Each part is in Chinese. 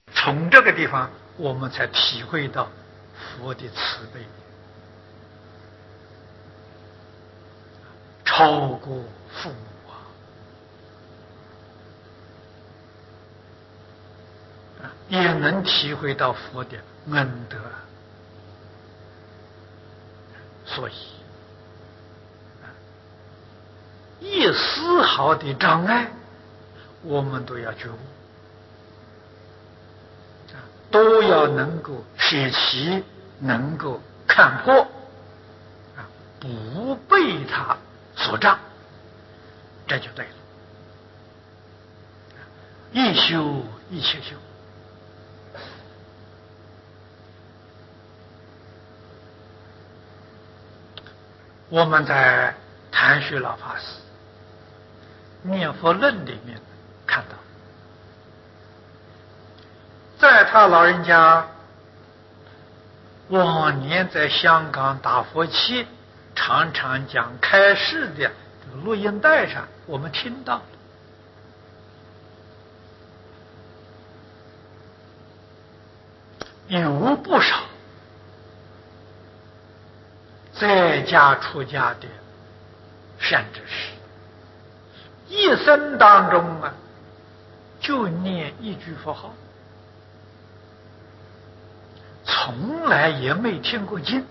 从这个地方，我们才体会到佛的慈悲，超过父母也能体会到佛的恩德。所以一丝毫的障碍，我们都要觉悟，都要能够舍弃，能够看破，不被他所障，这就对了。一修一切修。我们在谭旭老法师念佛论里面看到，在他老人家往年在香港打佛七常常讲开示的这个录音带上，我们听到有不少在家出家的善知识，一生当中就念一句佛号，从来也没听过经，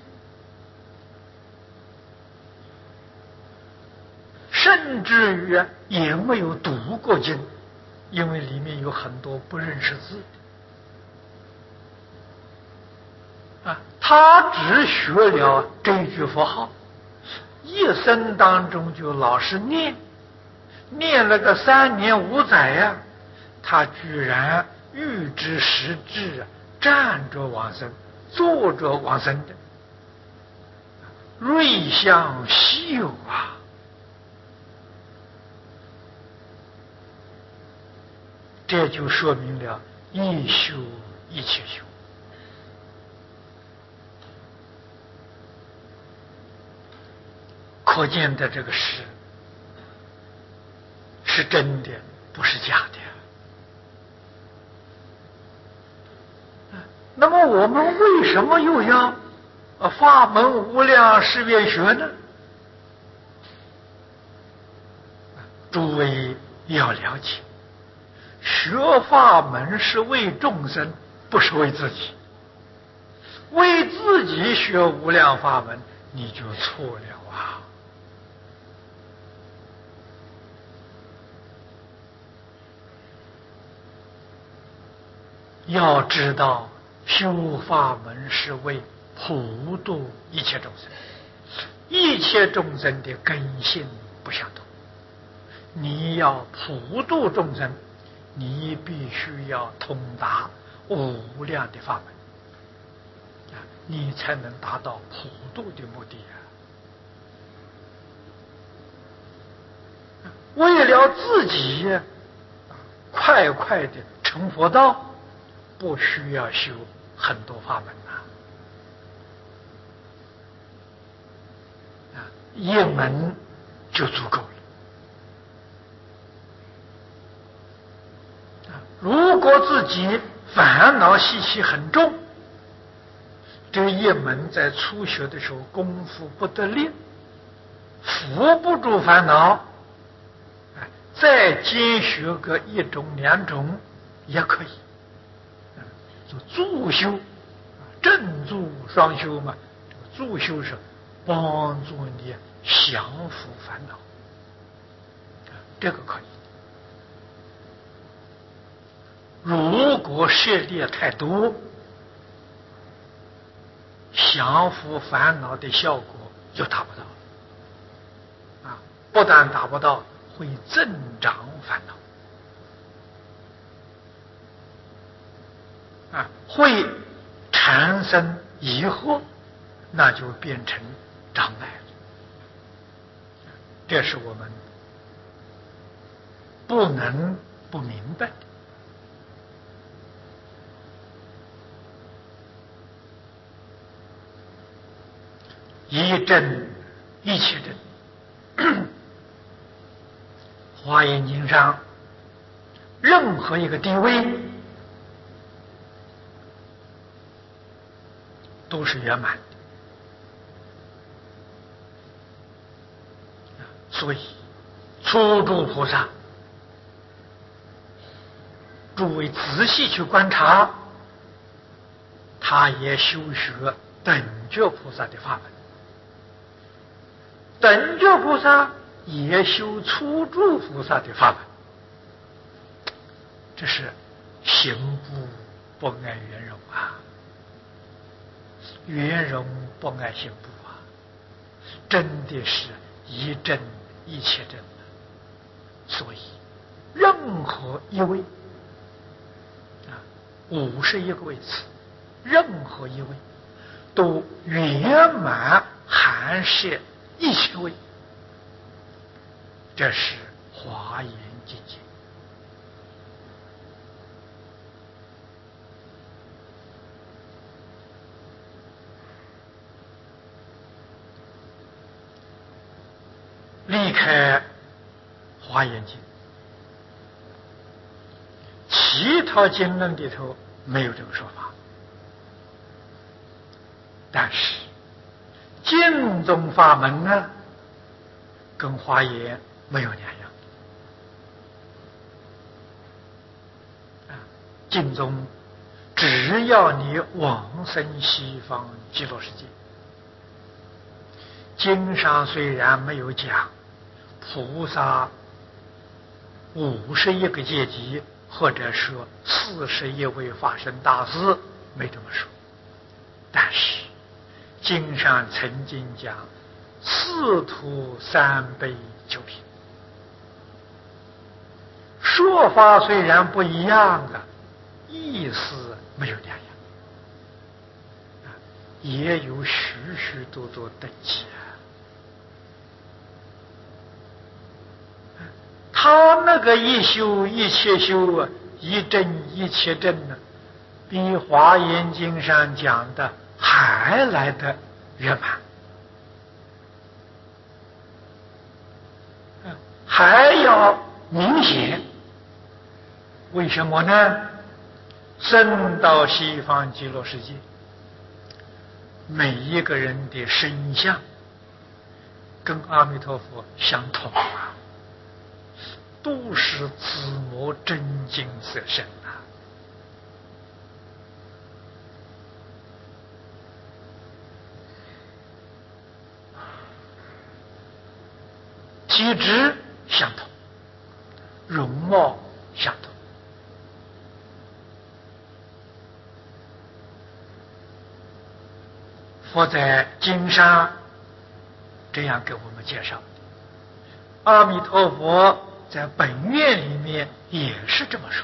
甚至于也没有读过经，因为里面有很多不认识字他只学了这一句佛号，一生当中就老是念了个3年5载他居然欲知时至站着往生，坐着往生的，瑞相稀有这就说明了一修一切修。可见的这个事是真的，不是假的。那么我们为什么又要法门无量誓愿学呢？诸位要了解，学法门是为众生，不是为自己。为自己学无量法门，你就错了要知道，修法门是为普度一切众生，一切众生的根性不相同。你要普度众生，你必须要通达无量的法门，你才能达到普度的目的为了自己快快的成佛道，不需要修很多法门一门就足够了。如果自己烦恼习气很重，这一门在初学的时候功夫不得力，扶不住烦恼，再兼学个1种2种也可以，做助修，正助双修嘛。这个助修是帮助你降伏烦恼，这个可以。如果涉猎太多，降伏烦恼的效果就达不到不但达不到，会增长烦恼会产生疑惑，那就变成障碍了。这是我们不能不明白的。一真一切真，华严经上任何一个地位都是圆满的。所以初住菩萨，诸位仔细去观察，他也修学等觉菩萨的法门，等觉菩萨也修初住菩萨的法门，这是行部不爱圆融啊，圆融不爱行部啊，真的是一真一切真。所以任何一位51个位次，任何一位都圆满含摄一切位，这是华严境界。离开华严经，其他经论里头没有这个说法，但是净宗法门呢，跟华严没有两样。净宗只要你往生西方极乐世界，经上虽然没有讲菩萨51个阶级，或者说41位法身大师，没这么说，但是经上曾经讲四土三杯九品，说法虽然不一样啊，意思没有两样，也有许许多多等级啊。他那个一修一切修啊，一真一切真呢，比华严经上讲的还来得圆满，还要明显。为什么呢？升到西方极乐世界，每一个人的身相跟阿弥陀佛相同啊，都是紫磨真金色身啊。体质相同，容貌相同。佛在经上这样给我们介绍，阿弥陀佛在本愿里面也是这么说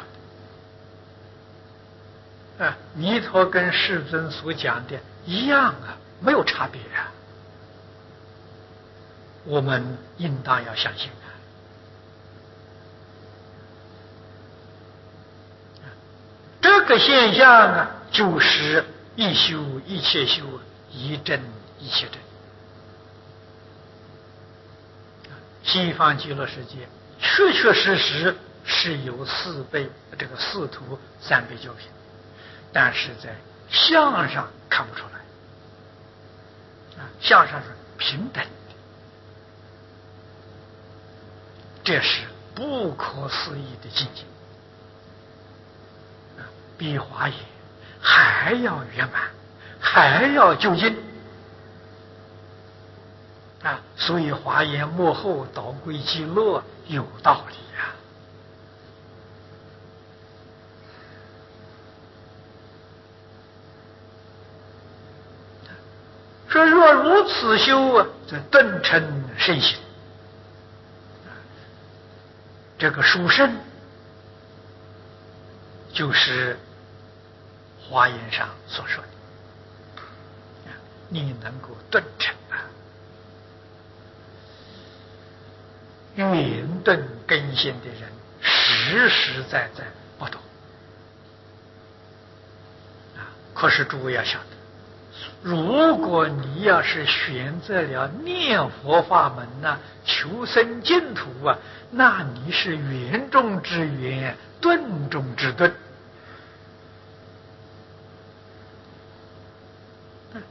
的。弥陀跟世尊所讲的一样啊，没有差别啊。我们应当要相信啊。这个现象啊，就是一修一切修，一真一切真。西方极乐世界确确实实是有这个四土三杯九品，但是在相上看不出来，相上是平等的，这是不可思议的境界，比华严还要圆满，还要究竟。所以华严幕后导归极乐有道理呀。说若如此修啊，则顿成圣行。这个殊胜就是华严上所说的，你能够顿成啊，圆顿根性的人实实在在不懂。可是诸位要晓得，如果你要是选择了念佛法门啊，求生净土啊，那你是圆中之圆，顿中之顿。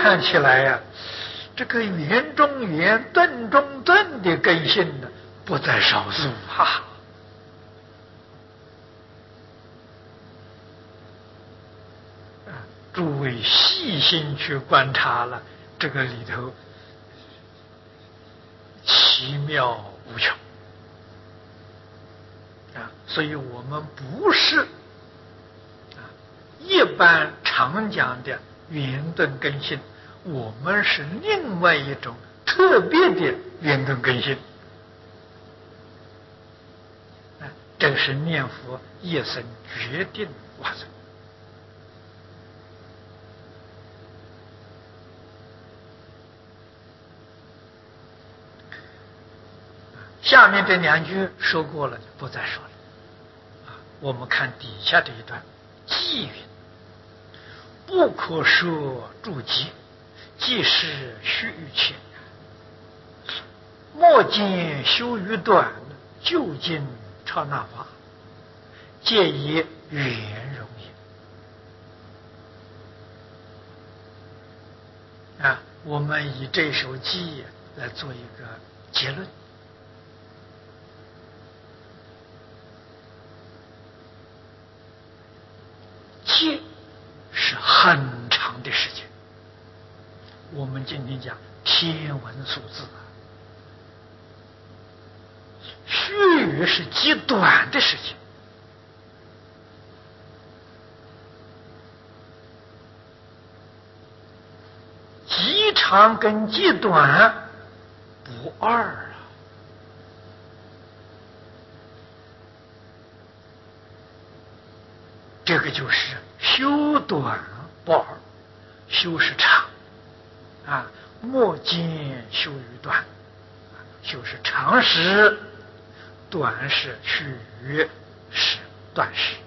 看起来呀，这个圆中圆、顿中顿的根性呢，不在少数啊。诸位细心去观察了，这个里头奇妙无穷啊！所以我们不是一般常讲的圆顿根性，我们是另外一种特别的圆顿根性。这是念佛一生决定完成。下面这两句说过了，就不再说了。我们看底下这一段，偈云：不可说诸偈，即是须臾前。莫见修于短，究竟刹那法，皆以圆融也。我们以这首偈来做一个结论。偈是很长的时间，我们今天讲天文数字须臾是极短的时间。极长跟极短不二啊。这个就是修短不二，修是长莫见修于短，修是长时，短是须臾，是短时，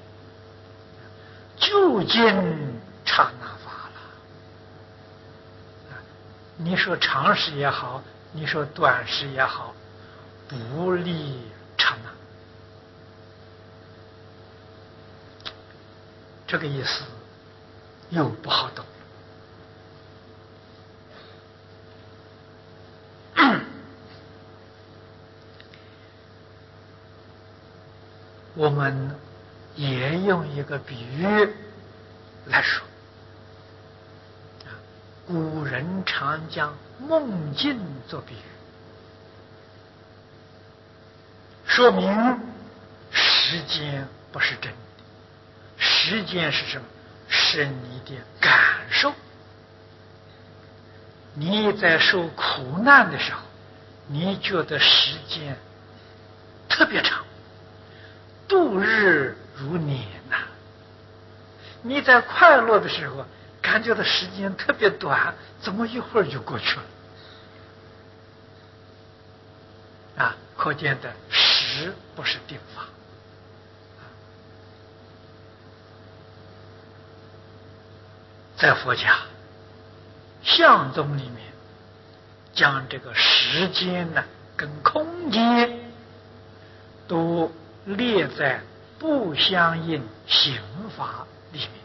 究竟刹那法了。你说长时也好，你说短时也好，不离刹那。这个意思又不好懂。我们也用一个比喻来说，古人常将梦境做比喻，说明时间不是真的。时间是什么？是你的感受。你在受苦难的时候，你觉得时间特别长，度日如年呐。你在快乐的时候，感觉到时间特别短，怎么一会儿就过去了？可见的时不是定法。在佛家相宗里面，将这个时间呢跟空间都列在不相应刑法里面。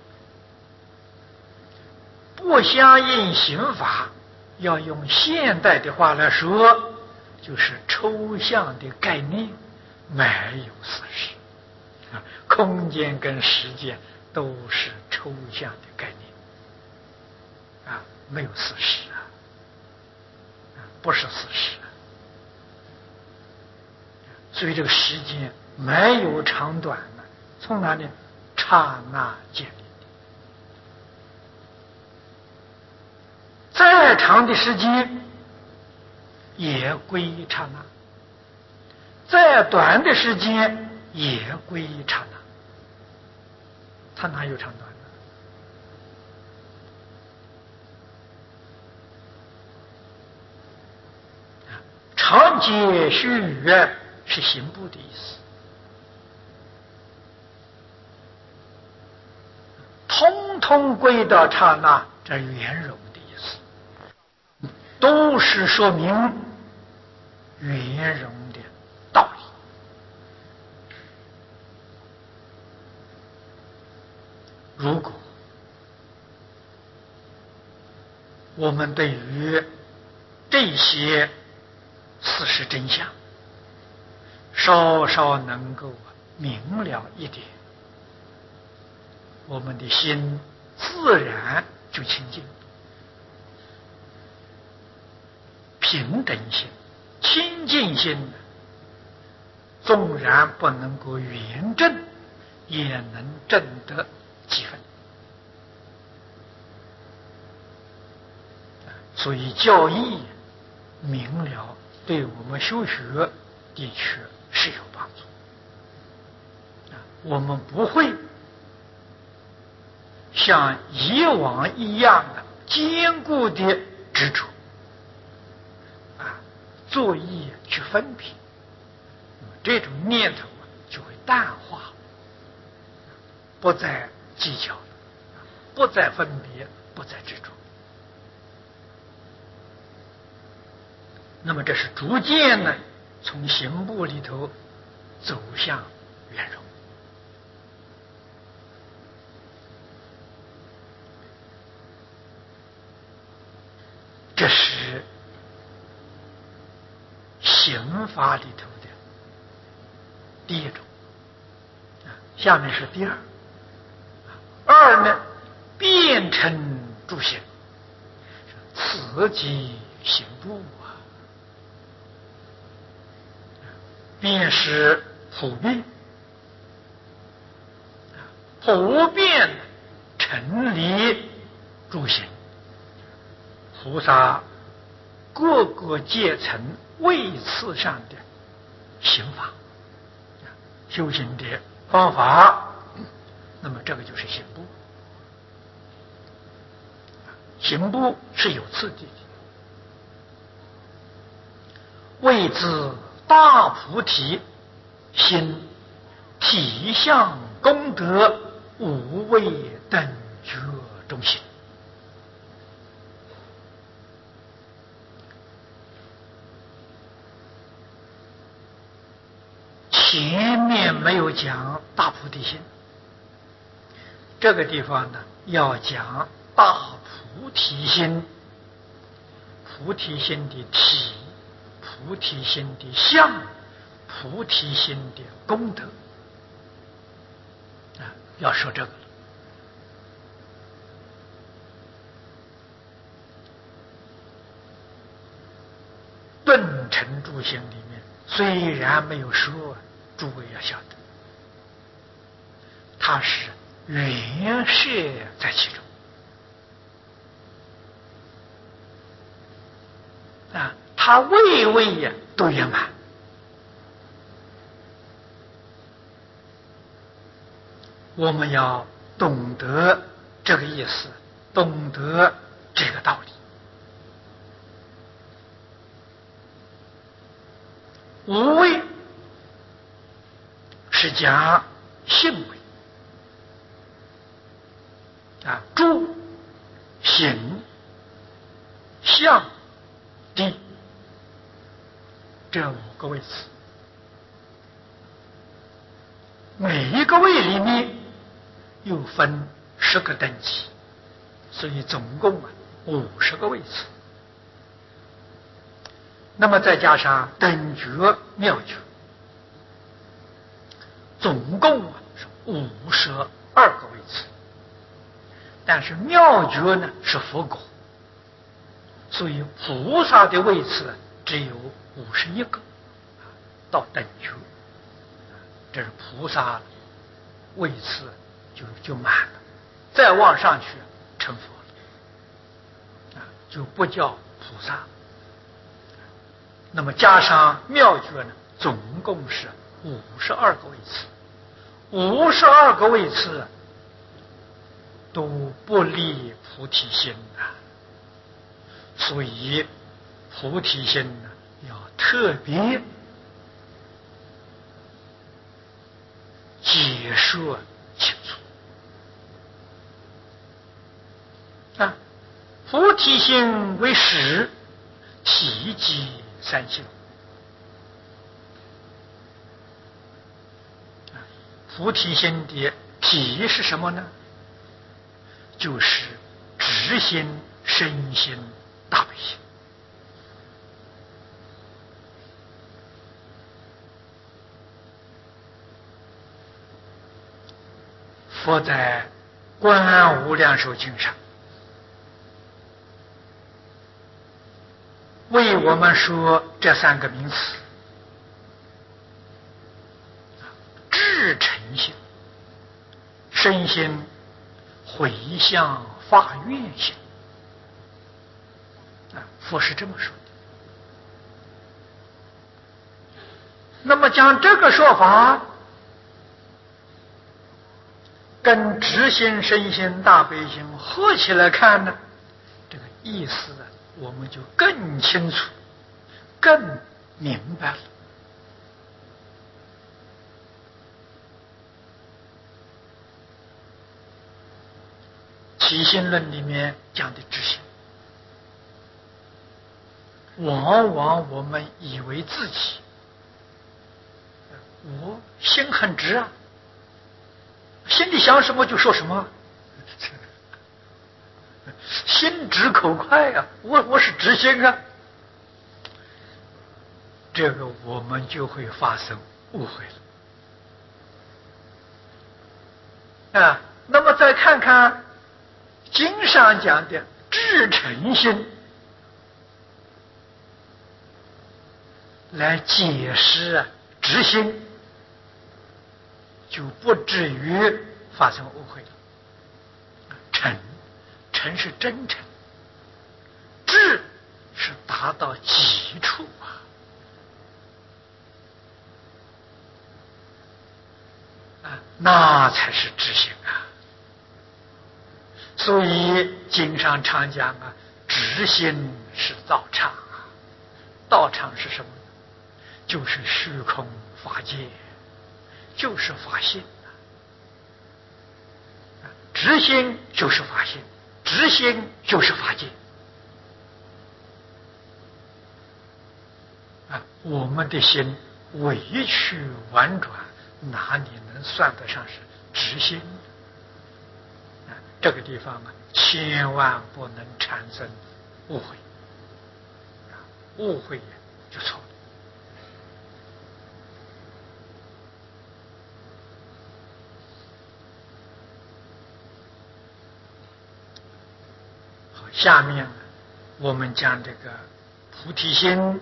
不相应刑法，要用现代的话来说，就是抽象的概念，没有事实。空间跟时间都是抽象的概念。没有事实不是事实。所以这个时间没有长短呢，从哪里？刹那建立的。再长的时间也归刹那，再短的时间也归刹那，它哪有长短？长劫须臾是行部的意思，通通归到刹那，这圆融的意思，都是说明圆融的道理。如果我们对于这些事实真相稍稍能够明了一点，我们的心自然就清净。平等心、清净心，纵然不能够圆证，也能证得几分。所以教义明了，对我们修学的确是有帮助。我们不会像以往一样的坚固的执着作意去分别，这种念头就会淡化，不再计较，不再分别，不再执着。那么这是逐渐呢，从行部里头走向圆融。这是刑法里头的第一种，下面是第二。二呢，变成诸行，此即行部啊，便是普遍，普遍成立诸行。菩萨各个阶层位次上的行法、修行的方法，那么这个就是行部。行部是有次第的，谓之大菩提心，体相功德无畏等觉中心。前面没有讲大菩提心，这个地方呢要讲大菩提心，菩提心的体，菩提心的相，菩提心的功德要说这个。顿成诸行里面虽然没有说，诸位要晓得，它是圆摄在其中它位位都圆满。我们要懂得这个意思，懂得这个道理。无为是讲性为诸行相地这5个位次，每一个位里面又分10个等级，所以总共50个位次。那么再加上等觉妙觉，总共是52个位次。但是妙觉呢是佛果，所以菩萨的位次只有51个，到等觉，这是菩萨位次就满了，再往上去成佛了，就不叫菩萨。那么加上妙觉呢，总共是52个位次，52个位次都不离菩提心所以菩提心呢要特别解说清楚菩提心为始，体即三性。菩提心的体是什么呢？就是直心身心大悲心。佛在《观无量寿经》上为我们说这三个名词：至诚心、身心回向发愿心。佛是这么说的。那么将这个说法跟直心、身心、大悲心合起来看呢，这个意思呢，我们就更清楚、更明白了。起心论里面讲的直心，往往我们以为自己我心很直啊，心里想什么就说什么，心直口快啊，我是直心啊，这个我们就会发生误会了啊。那么再看看经上讲的至诚心，来解释直心，就不至于发生误会了。诚是真诚，至是达到极处那才是直心啊。所以经上常讲直心是道场啊。道场是什么？就是虚空法界，就是法性直心就是法性，直心就是法界我们的心委曲婉转，哪里能算得上是直心这个地方千万不能产生误会误会就错了。好，下面我们将这个菩提心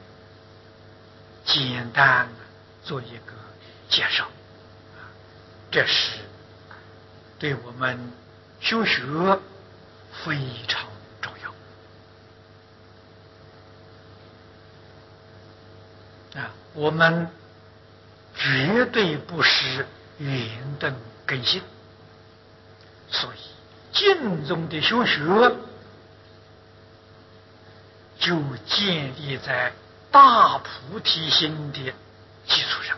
简单做一个介绍，这是对我们修学非常重要我们绝对不是圆等根性，所以净宗的修学就建立在大菩提心的基础上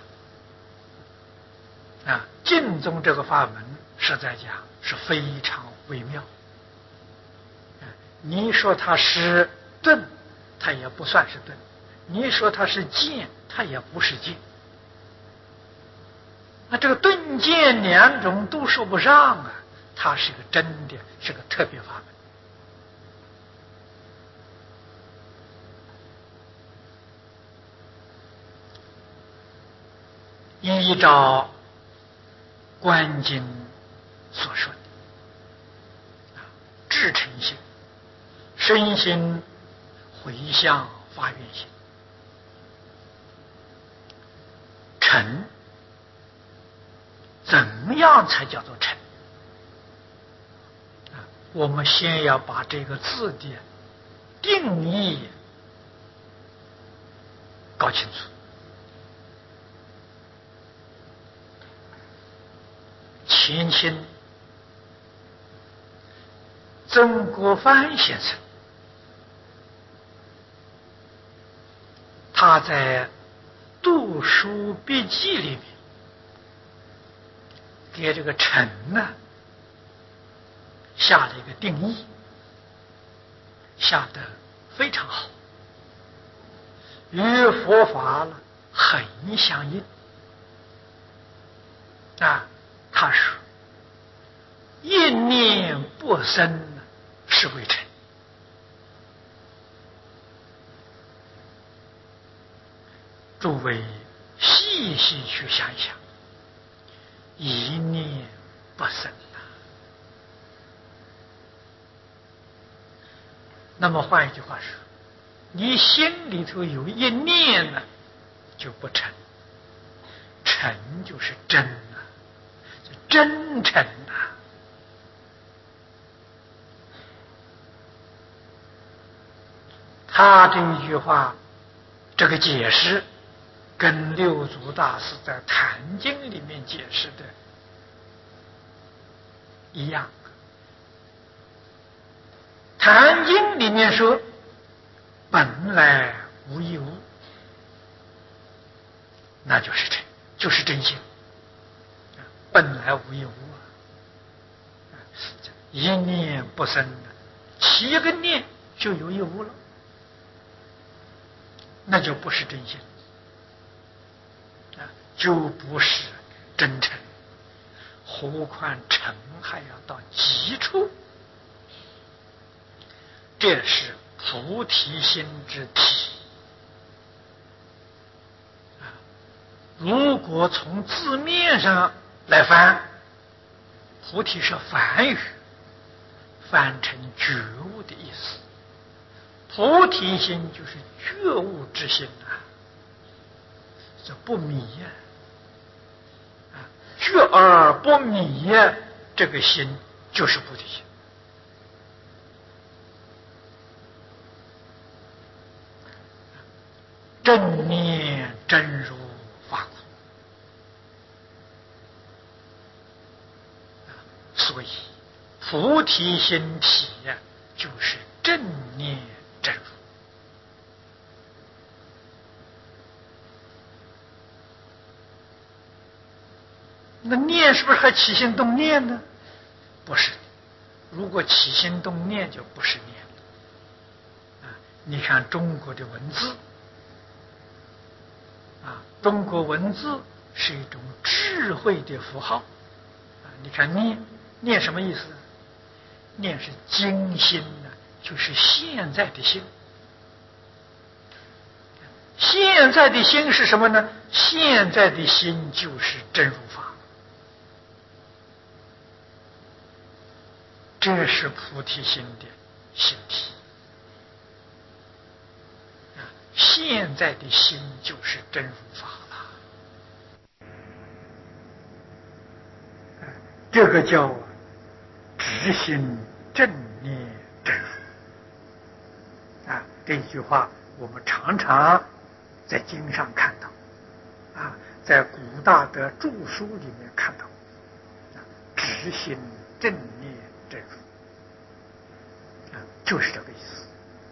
净宗这个法门实在讲是非常微妙你说它是顿，它也不算是顿；你说它是渐，它也不是渐。那这个顿渐两种都说不上它是个真的，是个特别法门。依照观经所说的至诚心、身心回向发愿心，诚怎么样才叫做诚？我们先要把这个字的定义搞清楚。前清曾国藩先生他在《读书笔记》里面给这个诚下了一个定义，下得非常好，与佛法很相应他说一念不生是为诚诸位细细去想想，一念不生呐。那么换一句话说，你心里头有一念呢，就不成，成就是真啊，真诚啊。他这一句话，这个解释跟六祖大师在《坛经》里面解释的一样。《坛经》里面说本来无一物，那就是真，就是真心。本来无一物啊，一念不生，起一个念就有一物了，那就不是真心啊，就不是真诚。何况诚还要到极处，这是菩提心之体啊。如果从字面上来翻，菩提是梵语，翻成觉悟的意思。菩提心就是觉悟之心啊，这不迷呀，觉而不迷呀，这个心就是菩提心。正念真如法空，所以菩提心体呀，就是正念真如。那念是不是还起心动念呢？不是，如果起心动念就不是念了。你看中国的文字中国文字是一种智慧的符号你看念什么意思？念是精心呢，就是现在的心。现在的心是什么呢？现在的心就是真如法。这是菩提心的心体现在的心就是真如法了。这个叫直心正念真如这句话我们常常在经上看到在古大的著书里面看到直心正念真如就是这个意思。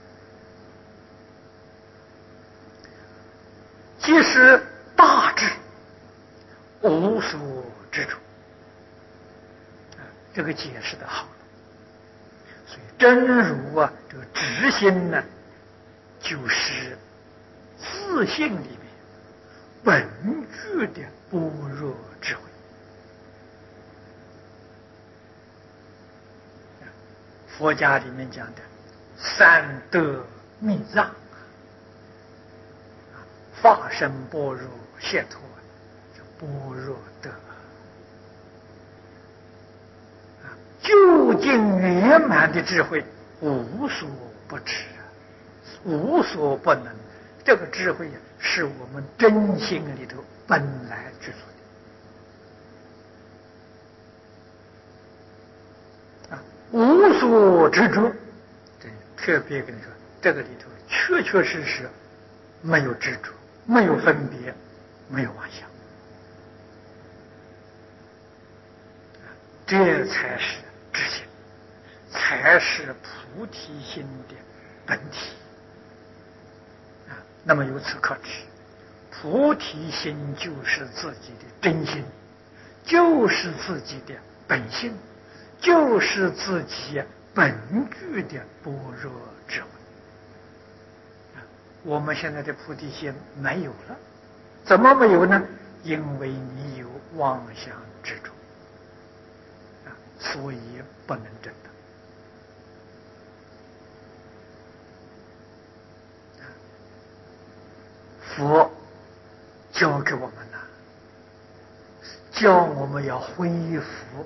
即是大智无所知处这个解释的好了。所以真如这个直心呢，就是自性里面本具的般若智慧。佛家里面讲的三德密藏法身般若解脱，般若德究竟圆满的智慧，无所不知无所不能。这个智慧是我们真心里头本来具足的无所执着。特别跟你说，这个里头确确实实没有执着，没有分别，没有妄想这才是知心，才是菩提心的本体那么由此可知，菩提心就是自己的真心，就是自己的本性，就是自己本具的般若智慧我们现在的菩提心没有了，怎么没有呢？因为你有妄想执着所以不能证得。佛教给我们了，教我们要恢复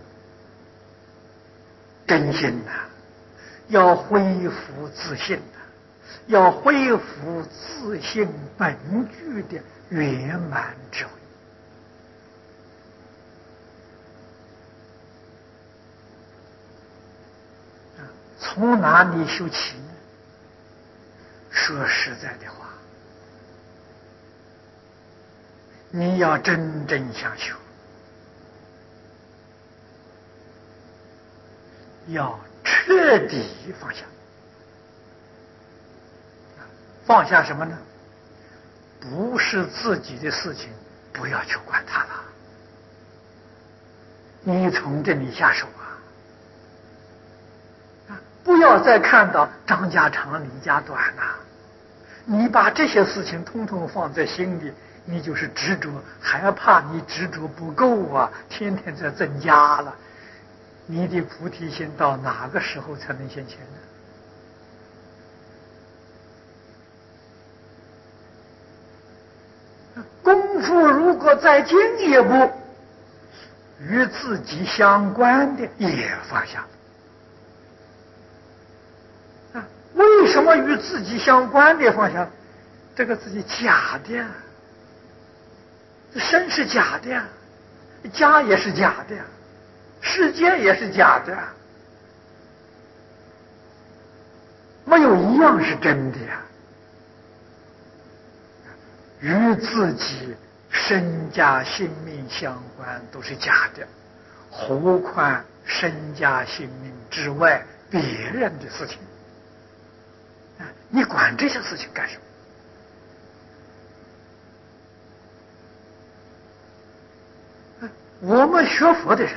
真心呐，要恢复自信呐，要恢复自信本具的圆满智慧。从哪里修起呢？说实在的话，你要真正想修，要彻底放下。放下什么呢？不是自己的事情，不要去管它了。你从这里下手啊！不要再看到张家长李家短了，你把这些事情通通放在心里，你就是执着，还怕你执着不够啊，天天在增加了。你的菩提心到哪个时候才能现前呢？功夫如果再进一步，与自己相关的也放下了。为什么与自己相关的放下？这个自己假的，身是假的，家也是假的，世界也是假的，没有一样是真的呀。与自己身家性命相关都是假的，何况身家性命之外别人的事情？你管这些事情干什么？我们学佛的人，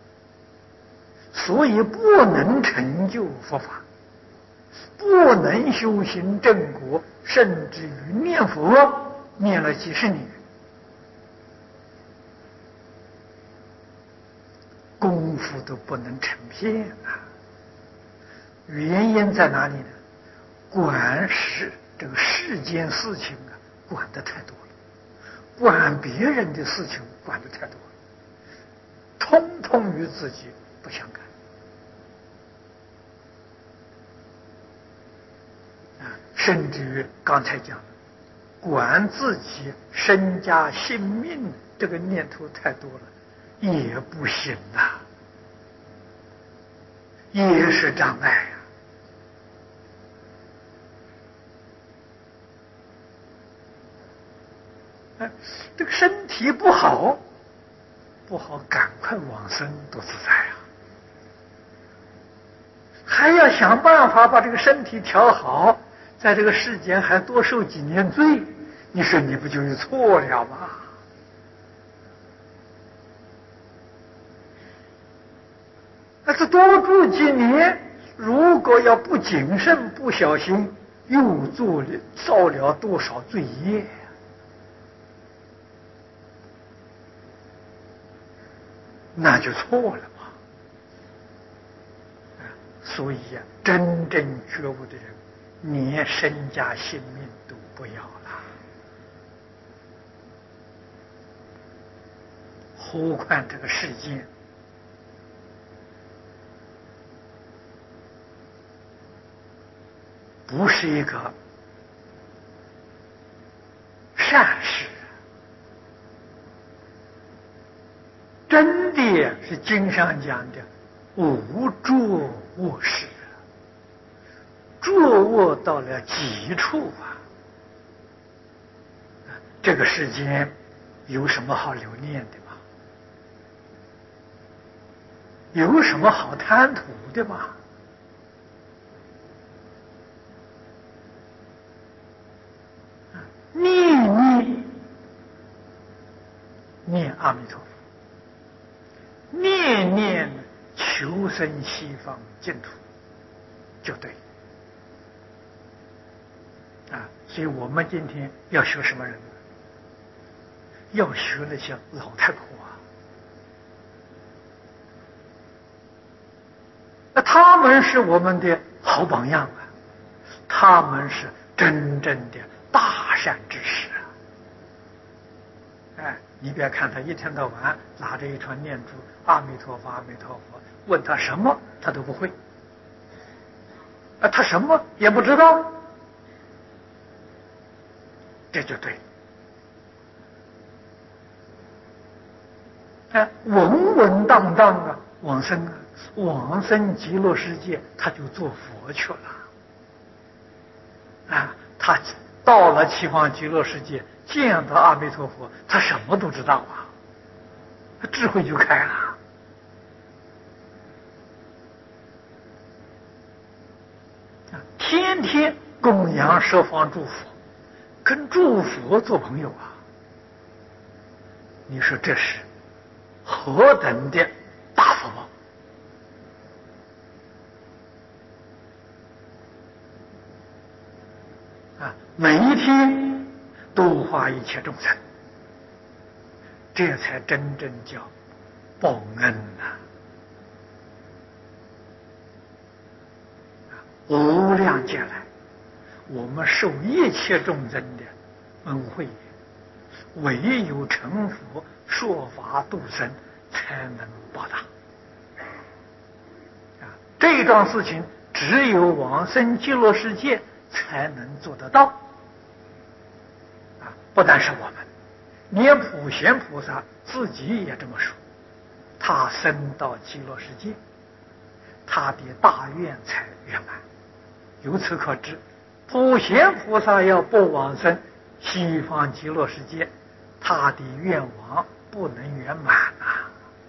所以不能成就佛法，不能修行正果，甚至于念佛念了几十年，功夫都不能成片啊！原因在哪里呢？管这个世间事情啊，管得太多了，管别人的事情管得太多了，通通与自己不相干啊！甚至于刚才讲的，管自己身家性命这个念头太多了，也不行啊，也是障碍啊！这个身体不好，赶快往生多自在啊！还要想办法把这个身体调好，在这个世间还多受几年罪，你说你不就是错了吗？那这多住几年，如果要不谨慎、不小心，又造了多少罪业？那就错了嘛！所以真正觉悟的人，连身家性命都不要了，何况这个世界不是一个善事，真的是经上讲的无着恶事，作恶到了极处啊！这个世间有什么好留念的吗？有什么好贪图的吗？念念阿弥陀佛，念念求生西方净土，就对啊！所以我们今天要学什么人？要学那些老太婆啊！那他们是我们的好榜样啊，他们是真正的大善之士你别看他一天到晚拿着一串念珠阿弥陀佛阿弥陀佛，问他什么他都不会，他什么也不知道，这就对了。稳稳当当啊，往生啊，往生极乐世界，他就做佛去了。他到了西方极乐世界，见到阿弥陀佛，他什么都知道啊，他智慧就开了。天天供养十方诸佛，跟诸佛做朋友啊！你说这是何等的大福报！每一天度化一切众生，这才真正叫报恩呐！无量劫来，我们受一切众生的恩惠，唯有成佛说法度生才能报答。这桩事情只有往生极乐世界才能做得到。不但是我们，连普贤菩萨自己也这么说，他生到极乐世界，他的大愿才圆满。由此可知，普贤菩萨要不往生西方极乐世界，他的愿望不能圆满啊！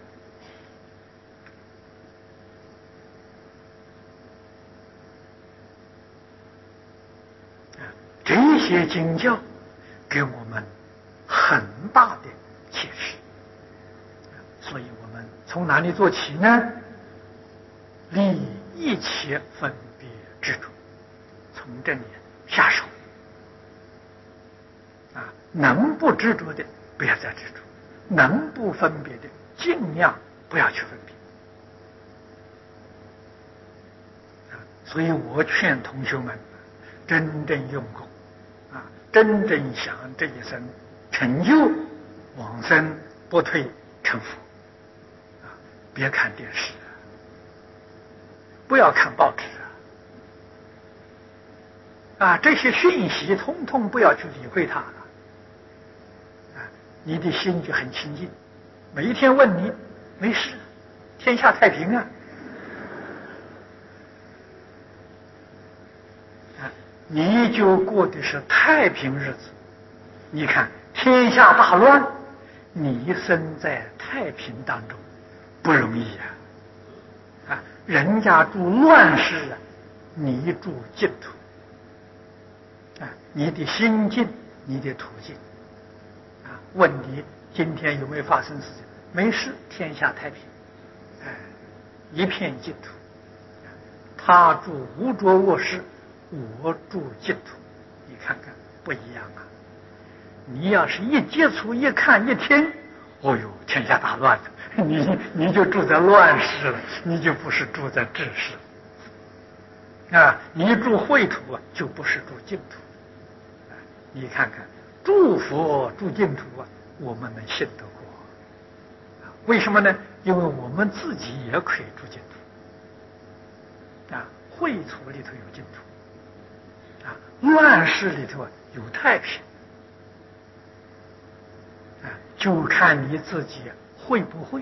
这些经教给我们很大的启示，所以我们从哪里做起呢？离一切分别执着，从这里下手。能不执着的不要再执着，能不分别的尽量不要去分别。所以我劝同学们真正用功，真正想这一生成就往生不退成佛，别看电视，不要看报纸这些讯息通通不要去理会它了。你的心就很清净，每一天问你没事，天下太平啊！你就过的是太平日子。你看天下大乱，你生在太平当中不容易人家住乱世你住净土你的心净，你的土净问你今天有没有发生事情？没事，天下太平，一片净土。他住无着卧室，我住净土，你看看不一样啊！你要是一接触一看一听，哦呦，天下大乱了，你就住在乱世了，你就不是住在智世你住秽土就不是住净土你看看住佛住净土我们能信得过为什么呢？因为我们自己也可以住净土秽土里头有净土乱世里头有太平就看你自己会不会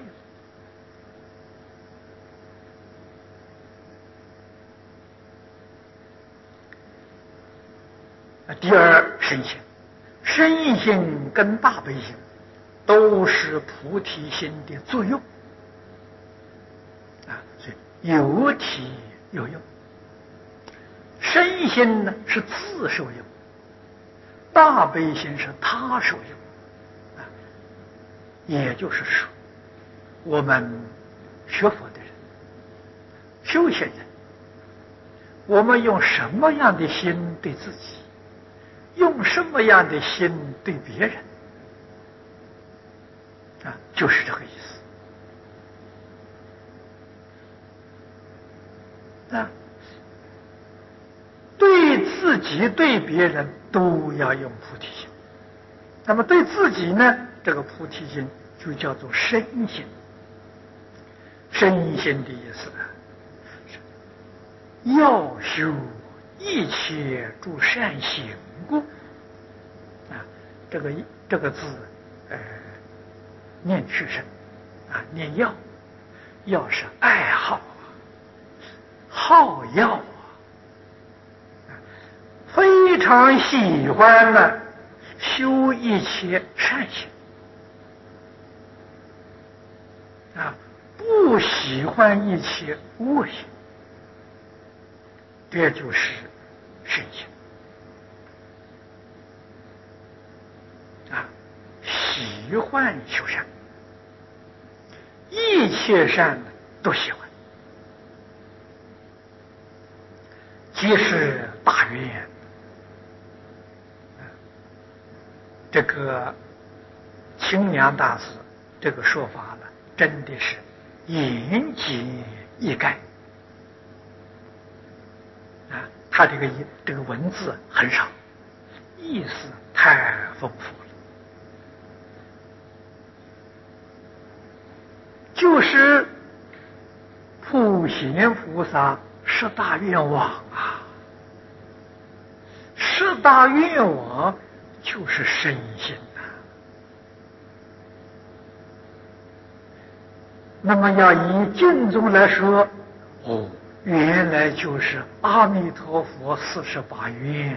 第二，深信，深信跟大悲心都是菩提心的作用所以有体有用。深心呢是自受用，大悲心是他受用也就是说，我们学佛的人、修行人，我们用什么样的心对自己，用什么样的心对别人就是这个意思对自己对别人都要用菩提心。那么对自己呢， 这个菩提心就叫做身心。身心的意思是要修一切诸善行故啊，这个字，念去声啊，念要，要是爱好好要非常喜欢呢修一切善行啊，不喜欢一切恶行，这就是身心啊，喜欢修善，一切善都喜欢，即是大愿。这个清凉大师这个说法呢，真的是言简意赅啊，他这个文字很少，意思太丰富了，就是普贤菩萨十大愿望啊，十大愿望就是身心呐。那么要以经中来说，原来就是阿弥陀佛48愿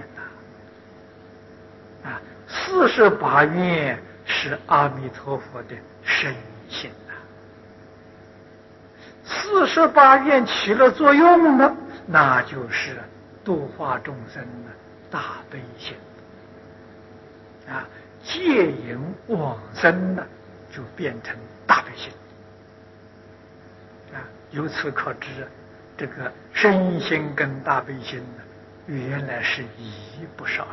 呐，啊，48愿是阿弥陀佛的身心呐。48愿起了作用呢，那就是度化众生的大悲心啊，戒淫往生呢，就变成大悲心啊。由此可知，这个身心跟大悲心呢，原来是一不是二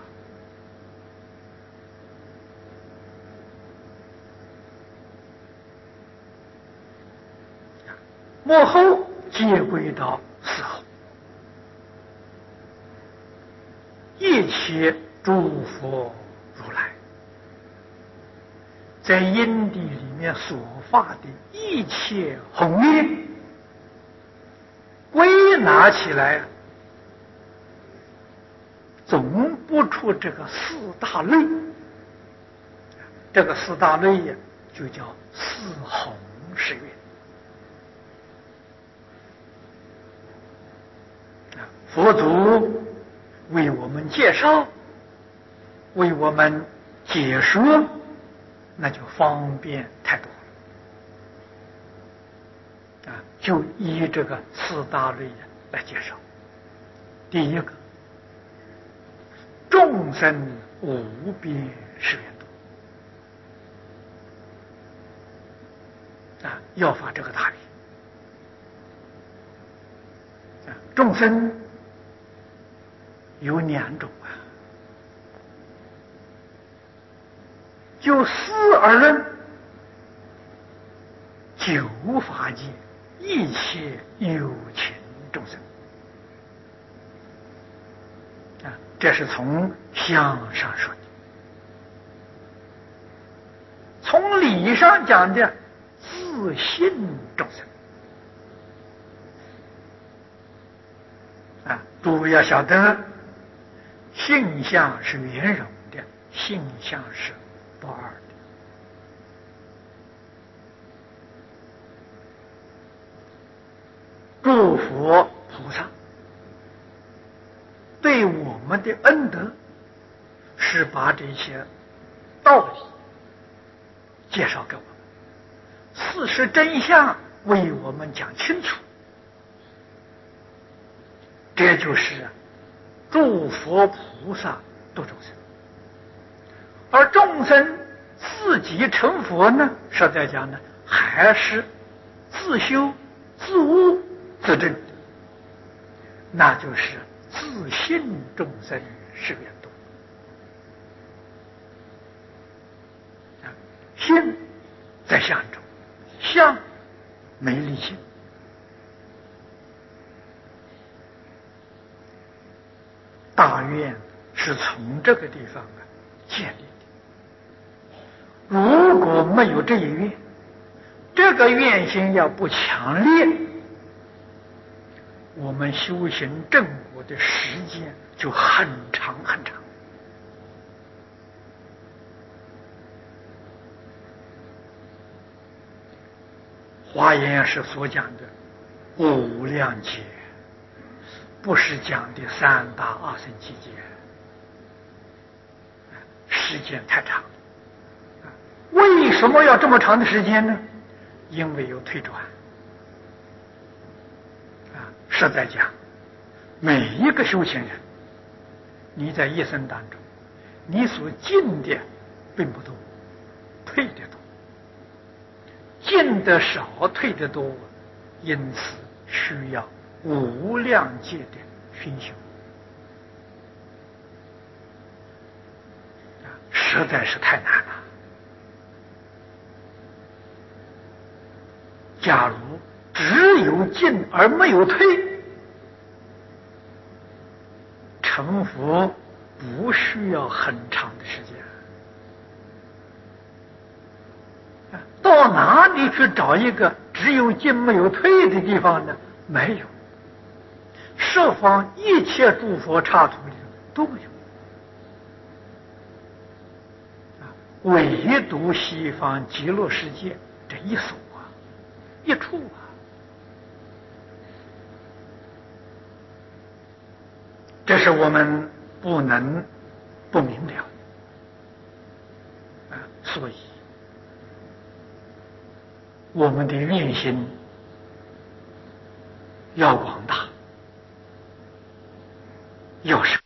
啊。幕后皆归到四后，一切诸佛如来在因地里面所发的一切宏愿，归纳起来总不出这个四大类，这个四大类呀，就叫四弘誓愿啊。佛祖为我们介绍，为我们解说，那就方便太多了啊！就依这个四大类来介绍。第一个，众生无边誓愿度啊，要发这个大愿啊。众生有两种啊，就思而论，九法界一切有情众生啊，这是从相上说的。从理上讲的，自信众生啊，诸位要晓得，性相是圆融的，性相是不二的。诸佛菩萨对我们的恩德，是把这些道理介绍给我们，事实真相为我们讲清楚，这就是诸佛菩萨度众生。而众生自己成佛呢，实在讲呢，还是自修自悟自证，那就是自信众生誓愿度啊。心在相中，相没离心，大愿是从这个地方建立的。 如果没有这一愿，这个愿心要不强烈，我们修行正果的时间就很长很长。华严是所讲的无量劫，不是讲的三大阿僧祇劫，时间太长了。为什么要这么长的时间呢？因为有退转。实在讲，每一个修行人，你在一生当中，你所进的并不多，退的多。进的少，退的多，因此需要无量劫的熏修，实在是太难了。假如只有进而没有退，成佛不需要很长的时间。到哪里去找一个只有进没有退的地方呢？没有，十方一切诸佛刹土里都没有，唯独西方极乐世界这一所啊，一处啊。这是我们不能不明了的所以我们的愿心要广大，要深。